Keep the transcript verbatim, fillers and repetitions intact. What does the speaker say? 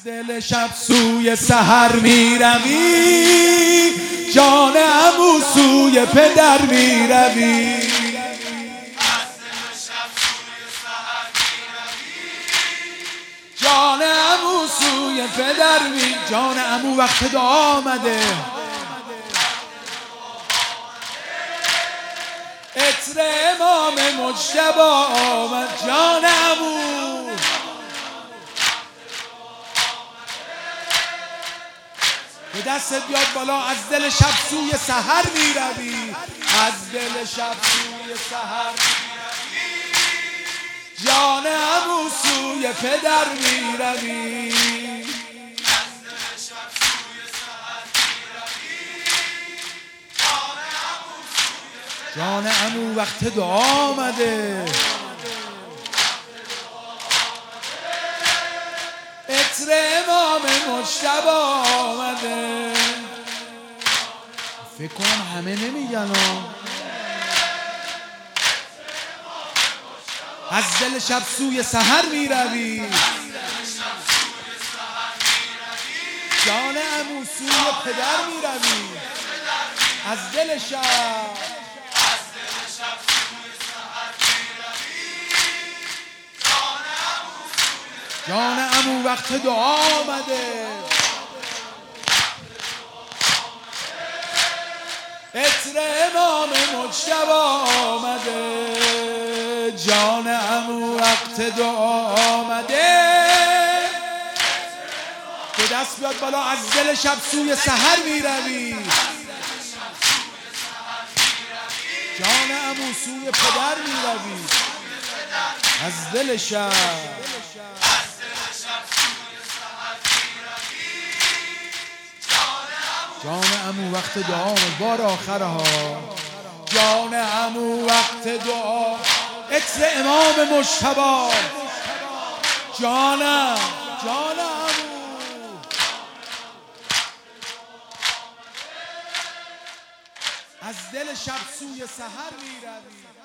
دل شب سوی سحر می روی، جان عمو سوی پدر می روی. جان عمو سوی پدر می، جان عمو وقت دعا آمده. عطر امام مجتبی آمد. جان عمو به دستت بیاد بالا. از دل شب سوی سحر می روی، از دل شب سوی سحر می روی. جان عمو سوی پدر می روی. جان عمو وقت دعا آمده. عطر امام مجتبی آمده. فکر کنم همه نمیگن از دل شب سوی سحر می روی. جان عمو سوی پدر می روی. از دل شب جان عمو وقت دعا آمده. عطر امام مجتبی آمده. جان عمو وقت دعا آمده. به دست بیاد بالا. از دل شب سوی سحر می روی. جان عمو سوی پدر می روی. از دل شب جان عمو وقت دعا آمد. بار آخره ها. جان عمو وقت دعا. عطر امام مجتبی. جانم جان عمو از دل شب سوی سحر می روی.